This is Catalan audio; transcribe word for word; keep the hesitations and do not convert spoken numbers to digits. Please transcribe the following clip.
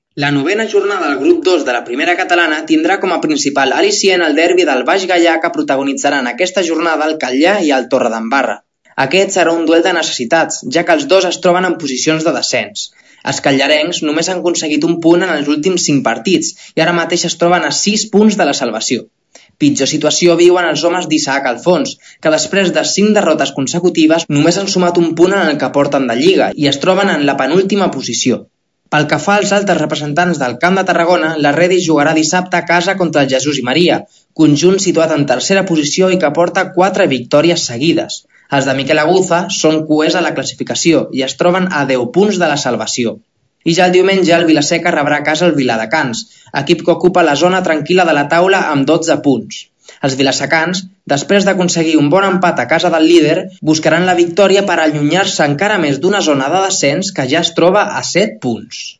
La novena jornada del grup dos de la primera catalana tindrà com a principal al·licient el derbi del Baix Gaià que protagonitzaran aquesta jornada el Catllar i el Torredembarra. Aquest serà un duel de necessitats, ja que els dos es troben en posicions de descens. Els callarencs només han aconseguit un punt en els últims cinc partits i ara mateix es troben a sis punts de la salvació. Pitjor situació viuen els homes d'Isaac Alfons, que després de cinc derrotes consecutives només han sumat un punt en el que porten de Lliga i es troben en la penúltima posició. Pel que fa als altres representants del Camp de Tarragona, la Redis jugarà dissabte a casa contra el Jesús i Maria, conjunt situat en tercera posició i que porta quatre victòries seguides. Els de Miquel Aguza són cuers a la classificació i es troben a deu punts de la salvació. I ja el diumenge el Vilaseca rebrà a casa el Viladecans, equip que ocupa la zona tranquil·la de la taula amb dotze punts. Els vilasecans, després d'aconseguir un bon empat a casa del líder, buscaran la victòria per allunyar-se encara més d'una zona de descens que ja es troba a set punts.